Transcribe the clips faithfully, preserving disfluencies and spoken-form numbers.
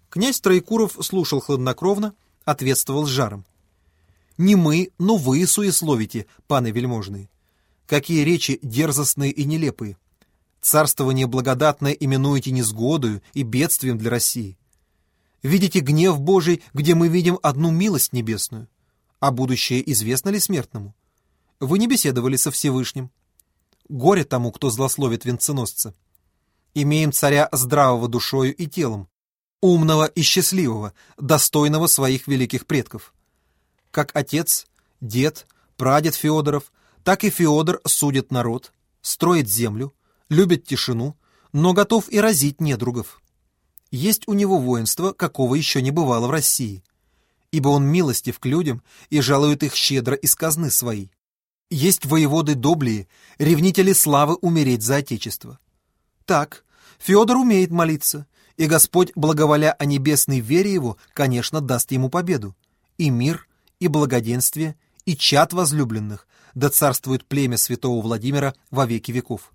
Князь Троекуров слушал хладнокровно, ответствовал с жаром. «Не мы, но вы суесловите, паны вельможные. Какие речи дерзостные и нелепые. Царствование благодатное именуете несгодою и бедствием для России. Видите гнев Божий, где мы видим одну милость небесную. А будущее известно ли смертному? Вы не беседовали со Всевышним. Горе тому, кто злословит венценосца. Имеем царя здравого душою и телом, умного и счастливого, достойного своих великих предков. Как отец, дед, прадед Феодоров, так и Феодор судит народ, строит землю, любит тишину, но готов и разить недругов. Есть у него воинство, какого еще не бывало в России, ибо он милостив к людям и жалует их щедро из казны своей. Есть воеводы доблие, ревнители славы умереть за отечество. Так, Феодор умеет молиться, и Господь, благоволя о небесной вере его, конечно, даст ему победу. И мир, и благоденствие, и чад возлюбленных, да царствует племя святого Владимира во веки веков.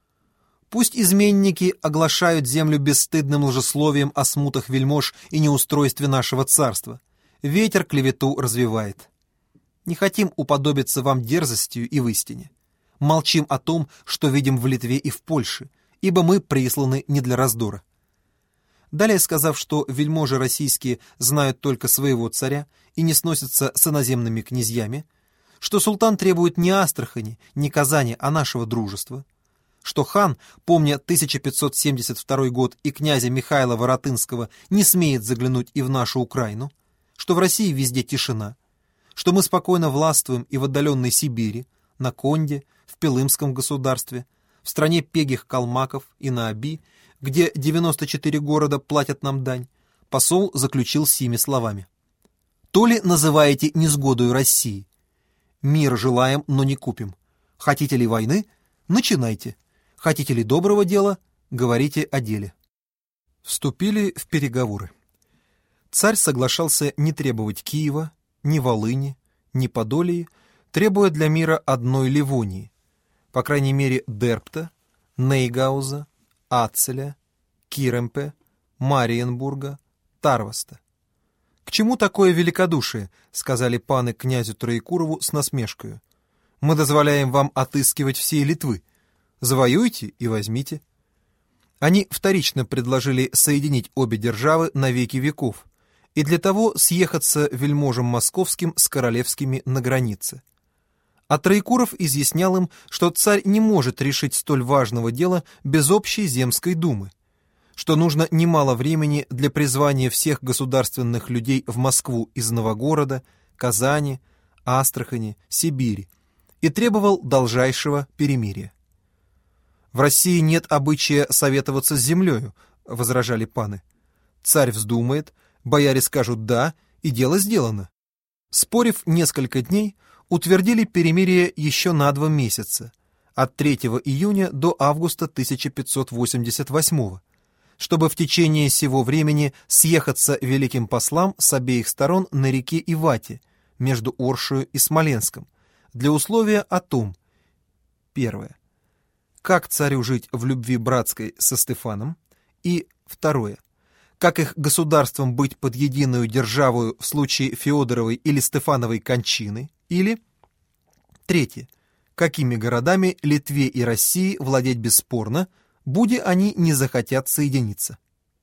Пусть изменники оглашают землю бесстыдным лжесловием о смутах вельмож и неустройстве нашего царства. Ветер клевету развивает. Не хотим уподобиться вам дерзостью и в истине. Молчим о том, что видим в Литве и в Польше, ибо мы присланы не для раздора. Далее, сказав, что вельможи российские знают только своего царя и не сносятся с иноземными князьями, что султан требует не Астрахани, не Казани, а нашего дружества, что хан, помня тысяча пятьсот семьдесят второй год и князя Михаила Воротынского, не смеет заглянуть и в нашу Украину, что в России везде тишина, что мы спокойно властвуем и в отдаленной Сибири, на Конде, в Пелымском государстве, в стране пегих калмаков и на Оби, где девяносто четыре города платят нам дань, посол заключил сими словами. То ли называете несгодою России? Мир желаем, но не купим. Хотите ли войны? Начинайте. Хотите ли доброго дела? Говорите о деле. Вступили в переговоры. Царь соглашался не требовать Киева, ни Волыни, ни Подолии, требуя для мира одной Ливонии, по крайней мере Дерпта, Нейгауза, Ацеля, Киремпе, Мариенбурга, Тарваста. «К чему такое великодушие?» — сказали паны князю Троекурову с насмешкою. «Мы дозволяем вам отыскивать всей Литвы. Завоюйте и возьмите». Они вторично предложили соединить обе державы на веки веков и для того съехаться вельможам московским с королевскими на границе. А Троекуров изъяснял им, что царь не может решить столь важного дела без общей земской думы, что нужно немало времени для призвания всех государственных людей в Москву из Новогорода, Казани, Астрахани, Сибири, и требовал должайшего перемирия. «В России нет обычая советоваться с землею», — возражали паны. «Царь вздумает, бояре скажут «да», и дело сделано». Спорив несколько дней, утвердили перемирие еще на два месяца, от третьего июня до августа тысяча пятьсот восемьдесят восьмого, чтобы в течение сего времени съехаться великим послам с обеих сторон на реке Ивате, между Оршею и Смоленском, для условия о том: первое, как царю жить в любви братской со Стефаном, и второе, как их государством быть под единую державою в случае Феодоровой или Стефановой кончины, или третье, какими городами Литве и России владеть бесспорно, буди они не захотят соединиться.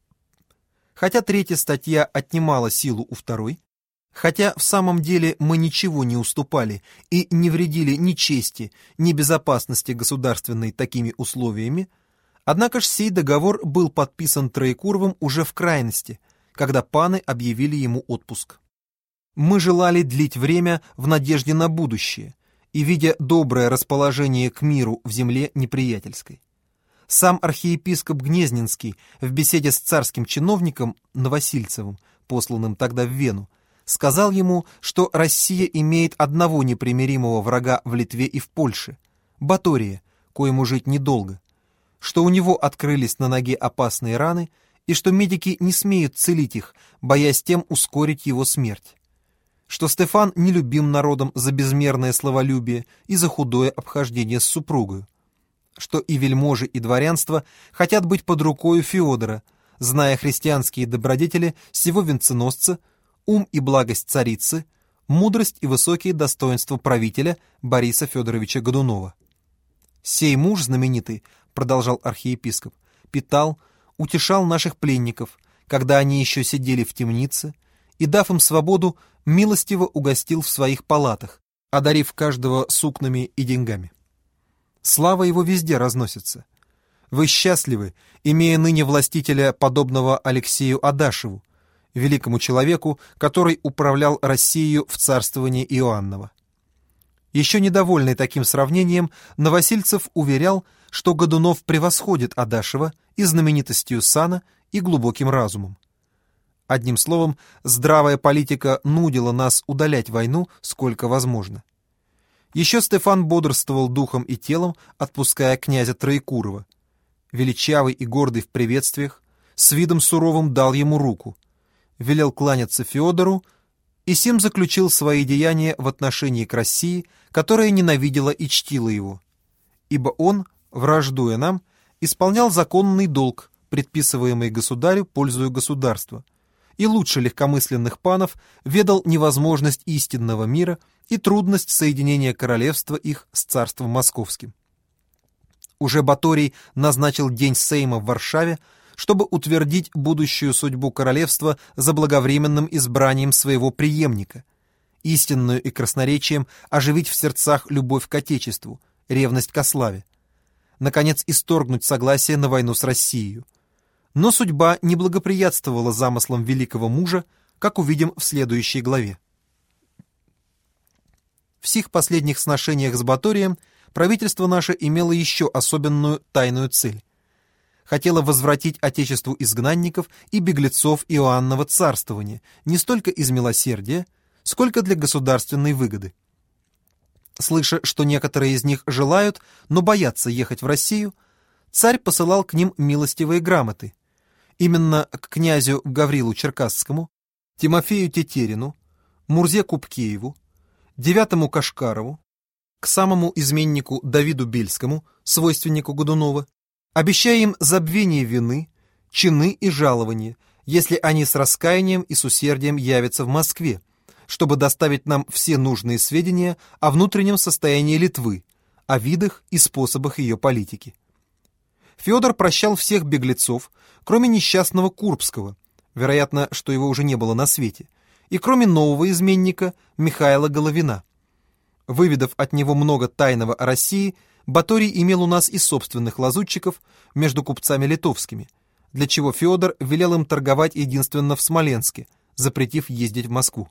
Хотя третья статья отнимала силу у второй, хотя в самом деле мы ничего не уступали и не вредили ни чести, ни безопасности государственной такими условиями, однако ж сей договор был подписан Троекуровым уже в крайности, когда паны объявили ему отпуск. Мы желали длить время в надежде на будущее и видя доброе расположение к миру в земле неприятельской. Сам архиепископ Гнезненский в беседе с царским чиновником Новосильцевым, посланным тогда в Вену, сказал ему, что Россия имеет одного непримиримого врага в Литве и в Польше — Батория, коему жить недолго, что у него открылись на ноге опасные раны и что медики не смеют целить их, боясь тем ускорить его смерть, что Стефан не любим народом за безмерное словолюбие и за худое обхождение с супругою, что и вельможи, и дворянство хотят быть под рукою Феодора, зная христианские добродетели сего венценосца, ум и благость царицы, мудрость и высокие достоинства правителя Бориса Федоровича Годунова. «Сей муж знаменитый, — продолжал архиепископ, — питал, утешал наших пленников, когда они еще сидели в темнице, и, дав им свободу, милостиво угостил в своих палатах, одарив каждого сукнами и деньгами. Слава его везде разносится. Вы счастливы, имея ныне властителя, подобного Алексею Адашеву, великому человеку, который управлял Россией в царствовании Иоаннова». Еще недовольный таким сравнением, Новосильцев уверял, что Годунов превосходит Адашева и знаменитостью сана, и глубоким разумом. Одним словом, здравая политика нудила нас удалять войну сколько возможно. Еще Стефан бодрствовал духом и телом, отпуская князя Троекурова. Величавый и гордый в приветствиях, с видом суровым дал ему руку, велел кланяться Феодору, и сим заключил свои деяния в отношении к России, которая ненавидела и чтила его. Ибо он, враждуя нам, исполнял законный долг, предписываемый государю пользою государства, и лучше легкомысленных панов ведал невозможность истинного мира и трудность соединения королевства их с царством московским. Уже Баторий назначил день Сейма в Варшаве, чтобы утвердить будущую судьбу королевства заблаговременным избранием своего преемника, истинную и красноречием оживить в сердцах любовь к Отечеству, ревность ко славе, наконец исторгнуть согласие на войну с Россией. Но судьба не благоприятствовала замыслам великого мужа, как увидим в следующей главе. В сих последних сношениях с Баторием правительство наше имело еще особенную тайную цель. Хотело возвратить Отечеству изгнанников и беглецов Иоаннова царствования не столько из милосердия, сколько для государственной выгоды. Слыша, что некоторые из них желают, но боятся ехать в Россию, царь посылал к ним милостивые грамоты. Именно к князю Гаврилу Черкасскому, Тимофею Тетерину, Мурзе Купкееву, Девятому Кашкарову, к самому изменнику Давиду Бельскому, свойственнику Годунова, обещая им забвение вины, чины и жалования, если они с раскаянием и с усердием явятся в Москве, чтобы доставить нам все нужные сведения о внутреннем состоянии Литвы, о видах и способах ее политики. Федор прощал всех беглецов, кроме несчастного Курбского, вероятно, что его уже не было на свете, и кроме нового изменника Михаила Головина. Выведав от него много тайного о России, Баторий имел у нас и собственных лазутчиков между купцами литовскими, для чего Федор велел им торговать единственно в Смоленске, запретив ездить в Москву.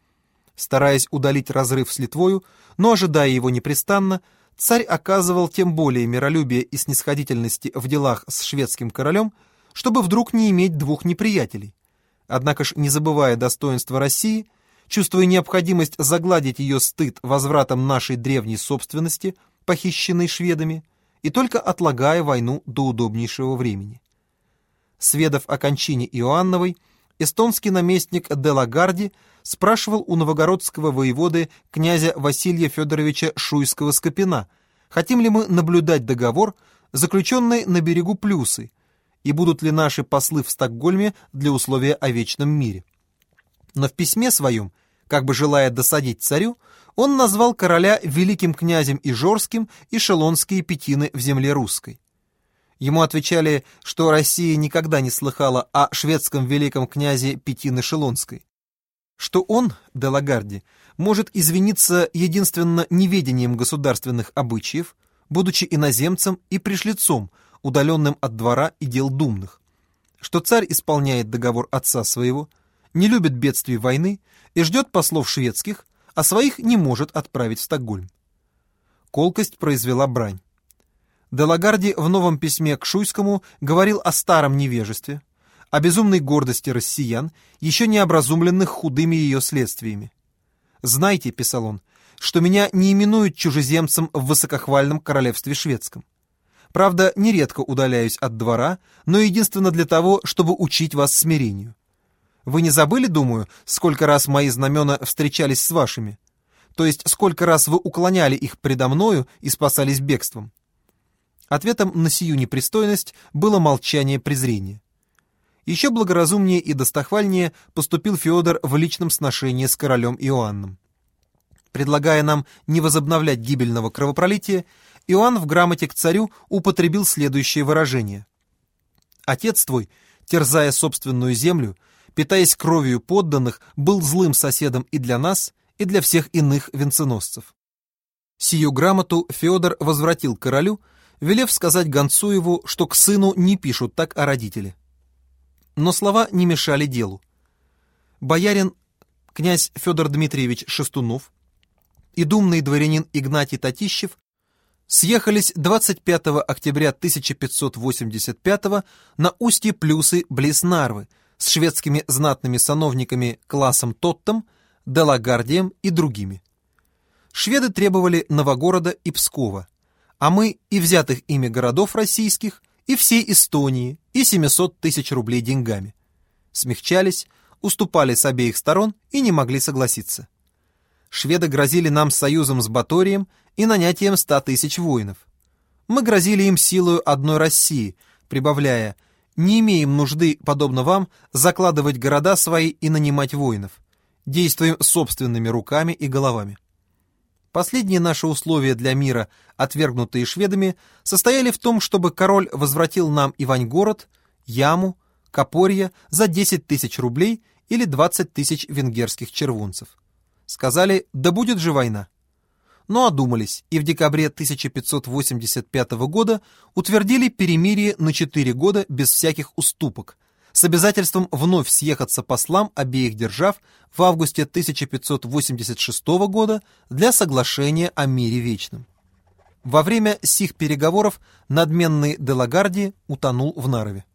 Стараясь удалить разрыв с Литвою, но ожидая его непрестанно, царь оказывал тем более миролюбие и снисходительности в делах с шведским королем, чтобы вдруг не иметь двух неприятелей. Однако ж, не забывая достоинства России, чувствуя необходимость загладить ее стыд возвратом нашей древней собственности, похищенной шведами, и только отлагая войну до удобнейшего времени. Сведав о кончине Иоанновой, эстонский наместник де Лагарди спрашивал у новогородского воеводы князя Василия Федоровича Шуйского-Скопина, хотим ли мы наблюдать договор, заключенный на берегу Плюсы, и будут ли наши послы в Стокгольме для условия о вечном мире. Но в письме своем, как бы желая досадить царю, он назвал короля великим князем Ижорским и шелонские пятины в земле русской. Ему отвечали, что Россия никогда не слыхала о шведском великом князе Пятины Шелонской, что он, де Лагарди, может извиниться единственно неведением государственных обычаев, будучи иноземцем и пришлецом, удаленным от двора и дел думных, что царь исполняет договор отца своего, не любит бедствий войны и ждет послов шведских, а своих не может отправить в Стокгольм. Колкость произвела брань. Де Лагарди в новом письме к Шуйскому говорил о старом невежестве, о безумной гордости россиян, еще не образумленных худыми ее следствиями. «Знайте, — писал он, — что меня не именуют чужеземцем в высокохвальном королевстве шведском. Правда, нередко удаляюсь от двора, но единственно для того, чтобы учить вас смирению. Вы не забыли, думаю, сколько раз мои знамена встречались с вашими? То есть, сколько раз вы уклоняли их предо мною и спасались бегством?» Ответом на сию непристойность было молчание презрения. Еще благоразумнее и достохвальнее поступил Феодор в личном сношении с королем Иоанном. Предлагая нам не возобновлять гибельного кровопролития, Иоанн в грамоте к царю употребил следующее выражение: «Отец твой, терзая собственную землю, питаясь кровью подданных, был злым соседом и для нас, и для всех иных венценосцев». Сию грамоту Феодор возвратил королю, велев сказать гонцу его, что к сыну не пишут так о родителе. Но слова не мешали делу. Боярин князь Федор Дмитриевич Шестунов и думный дворянин Игнатий Татищев съехались двадцать пятого октября тысяча пятьсот восемьдесят пятого на устье Плюсы близ Нарвы с шведскими знатными сановниками Классом Тоттом, Делагардием и другими. Шведы требовали Новогорода и Пскова, а мы и взятых ими городов российских, и всей Эстонии, и семисот тысяч рублей деньгами. Смягчались, уступали с обеих сторон и не могли согласиться. Шведы грозили нам союзом с Баторием и нанятием ста тысяч воинов. Мы грозили им силою одной России, прибавляя: «Не имеем нужды, подобно вам, закладывать города свои и нанимать воинов. Действуем собственными руками и головами». Последние наши условия для мира, отвергнутые шведами, состояли в том, чтобы король возвратил нам Ивангород, Яму, Копорье за десять тысяч рублей или двадцать тысяч венгерских червонцев. Сказали: «Да будет же война». Но одумались и в декабре тысяча пятьсот восемьдесят пятого года утвердили перемирие на четыре года без всяких уступок, с обязательством вновь съехаться послам обеих держав в августе тысяча пятьсот восемьдесят шестого года для соглашения о мире вечном. Во время сих переговоров надменный Делагардий утонул в Нарве.